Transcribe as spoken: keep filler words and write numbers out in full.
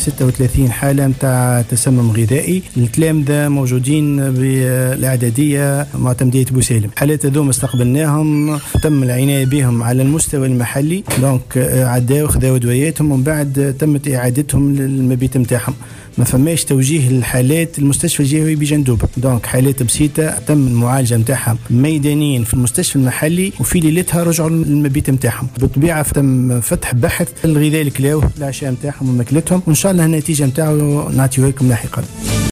ستة وثلاثين حالة نتاع تسمم غذائي. التلامذة موجودين بالإعدادية معتمدية بوسالم. حالات هذوما استقبلناهم، تم العناية بهم على المستوى المحلي، دونك عداو خذاو دواياتهم ومن بعد تمت إعادتهم للمبيت نتاعهم. ما فماش توجيه الحالات المستشفى الجهوي بجندوبة، دونك حالات بسيطة تم المعالجة نتاعها ميدانيا في المستشفى المحلي وفي ليلتها رجعوا للمبيت نتاعهم. بالطبيعة تم فتح بحث الغذاء الكلاو العشاء نتاعهم وماكلتهم، وإن شاء الله النتيجة نتاعو نعطيوها لكم لاحقا.